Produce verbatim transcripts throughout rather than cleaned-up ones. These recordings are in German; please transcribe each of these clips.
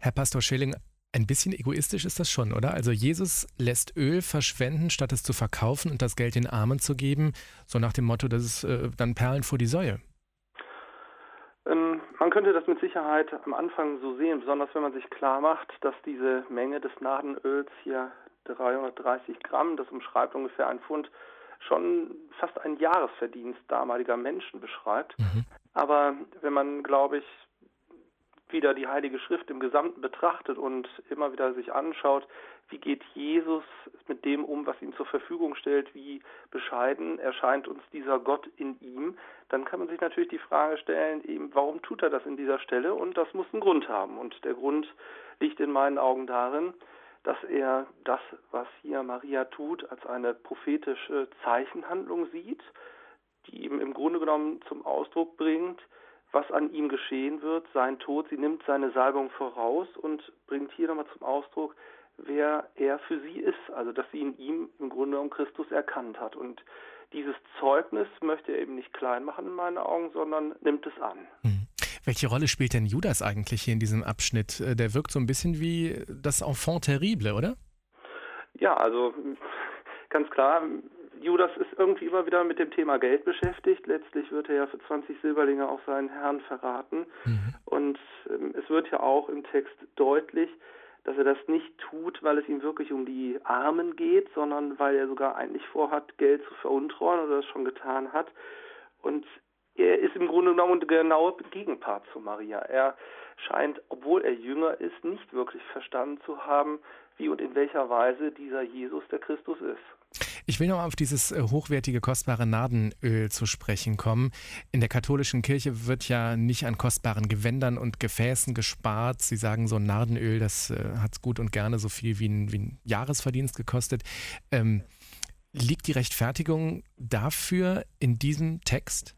Herr Pastor Schilling, ein bisschen egoistisch ist das schon, oder? Also Jesus lässt Öl verschwenden, statt es zu verkaufen und das Geld den Armen zu geben, so nach dem Motto, das ist äh, dann Perlen vor die Säue. Ähm, man könnte das mit Sicherheit am Anfang so sehen, besonders wenn man sich klar macht, dass diese Menge des Nadenöls hier dreihundertdreißig Gramm, das umschreibt ungefähr ein Pfund, schon fast ein Jahresverdienst damaliger Menschen beschreibt. Mhm. Aber wenn man, glaube ich, wieder die Heilige Schrift im Gesamten betrachtet und immer wieder sich anschaut, wie geht Jesus mit dem um, was ihm zur Verfügung stellt, wie bescheiden erscheint uns dieser Gott in ihm, dann kann man sich natürlich die Frage stellen, eben, warum tut er das in dieser Stelle? Und das muss einen Grund haben. Und der Grund liegt in meinen Augen darin, dass er das, was hier Maria tut, als eine prophetische Zeichenhandlung sieht, die ihm im Grunde genommen zum Ausdruck bringt, was an ihm geschehen wird, sein Tod. Sie nimmt seine Salbung voraus und bringt hier nochmal zum Ausdruck, wer er für sie ist, also dass sie in ihm im Grunde genommen Christus erkannt hat. Und dieses Zeugnis möchte er eben nicht klein machen in meinen Augen, sondern nimmt es an. Hm. Welche Rolle spielt denn Judas eigentlich hier in diesem Abschnitt? Der wirkt so ein bisschen wie das Enfant terrible, oder? Ja, also ganz klar, Judas ist irgendwie immer wieder mit dem Thema Geld beschäftigt. Letztlich wird er ja für zwanzig Silberlinge auch seinen Herrn verraten. Mhm. Und ähm, es wird ja auch im Text deutlich, dass er das nicht tut, weil es ihm wirklich um die Armen geht, sondern weil er sogar eigentlich vorhat, Geld zu veruntreuen oder das schon getan hat. Und er ist im Grunde genommen der genaue Gegenpart zu Maria. Er scheint, obwohl er jünger ist, nicht wirklich verstanden zu haben, wie und in welcher Weise dieser Jesus der Christus ist. Ich will noch mal auf dieses äh, hochwertige, kostbare Nadenöl zu sprechen kommen. In der katholischen Kirche wird ja nicht an kostbaren Gewändern und Gefäßen gespart. Sie sagen, so ein Nadenöl, das äh, hat gut und gerne so viel wie ein, wie ein Jahresverdienst gekostet. Ähm, liegt die Rechtfertigung dafür in diesem Text?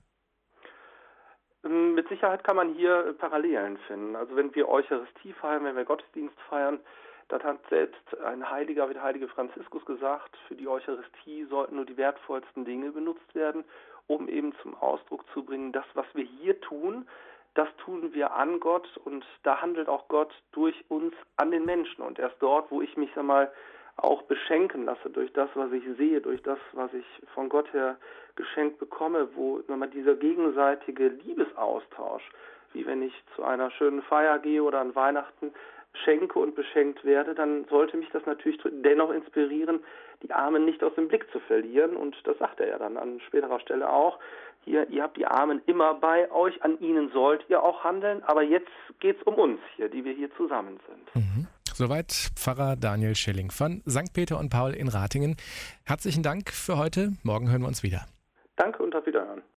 Mit Sicherheit kann man hier Parallelen finden. Also wenn wir Eucharistie feiern, wenn wir Gottesdienst feiern, dann hat selbst ein Heiliger wie der heilige Franziskus gesagt, für die Eucharistie sollten nur die wertvollsten Dinge benutzt werden, um eben zum Ausdruck zu bringen, das, was wir hier tun, das tun wir an Gott und da handelt auch Gott durch uns an den Menschen. Und erst dort, wo ich mich einmal auch beschenken lasse durch das, was ich sehe, durch das, was ich von Gott her geschenkt bekomme, wo nochmal dieser gegenseitige Liebesaustausch, wie wenn ich zu einer schönen Feier gehe oder an Weihnachten schenke und beschenkt werde, dann sollte mich das natürlich dennoch inspirieren, die Armen nicht aus dem Blick zu verlieren. Und das sagt er ja dann an späterer Stelle auch. Hier, ihr habt die Armen immer bei euch, an ihnen sollt ihr auch handeln, aber jetzt geht's um uns hier, die wir hier zusammen sind. Mhm. Soweit Pfarrer Daniel Schilling von Sankt Peter und Paul in Ratingen. Herzlichen Dank für heute. Morgen hören wir uns wieder. Danke und auf Wiederhören.